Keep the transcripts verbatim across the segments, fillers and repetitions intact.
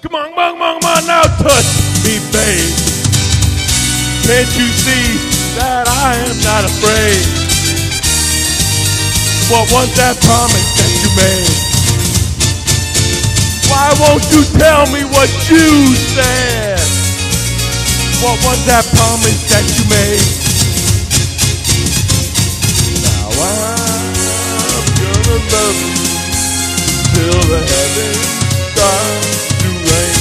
Come on, come on, come on, come on, now touch me, babe. Can't you see that I am not afraid? What was that promise that you made? Why won't you tell me what you said? What was that promise that you made? Now I'm gonna love you till the heavens start to rain.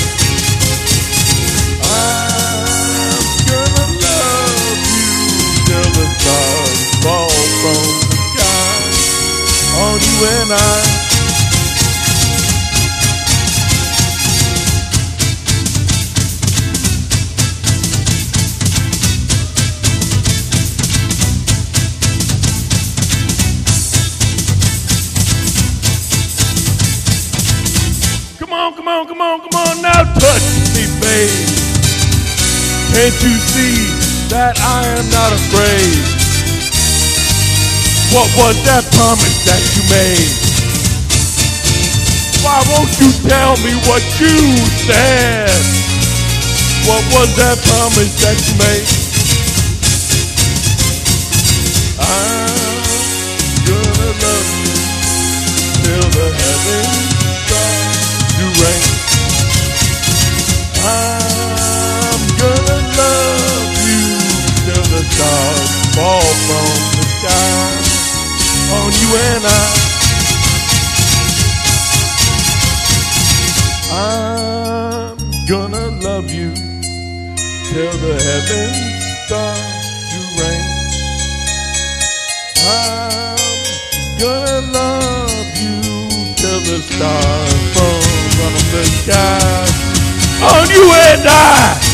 I'm gonna love you till the stars fall from the sky on you and I. Come on, come on, come on, come on, now touch me, babe. Can't you see that I am not afraid? What was that promise that you made? Why won't you tell me what you said? What was that promise that you made? I'm gonna love you till the heavens start to rain. I'm gonna love you till the stars fall from the sky on you and I. I'm gonna love you till the heavens start to rain. I'm gonna love you till the stars fall from the sky on you and I.